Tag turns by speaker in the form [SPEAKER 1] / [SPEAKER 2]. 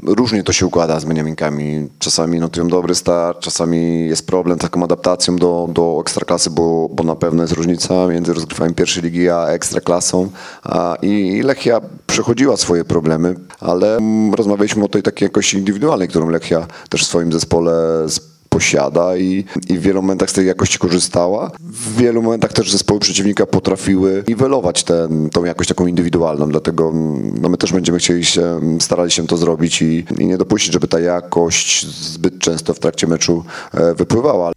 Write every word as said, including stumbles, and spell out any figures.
[SPEAKER 1] różnie to się układa z Beniaminkami. Czasami notują dobry start, czasami jest problem z taką adaptacją do, do Ekstraklasy, bo, bo na pewno jest różnica między rozgrywaniem pierwszej ligi a Ekstraklasą. A, i Lechia przechodziła swoje problemy, ale mm, rozmawialiśmy o tej takiej jakości indywidualnej, którą Lechia też w swoim zespole posiada i, i w wielu momentach z tej jakości korzystała. W wielu momentach też zespoły przeciwnika potrafiły niwelować tę tą jakość taką indywidualną, dlatego no, my też będziemy chcieli się, starali się to zrobić i, i nie dopuścić, żeby ta jakość zbyt często w trakcie meczu wypływała.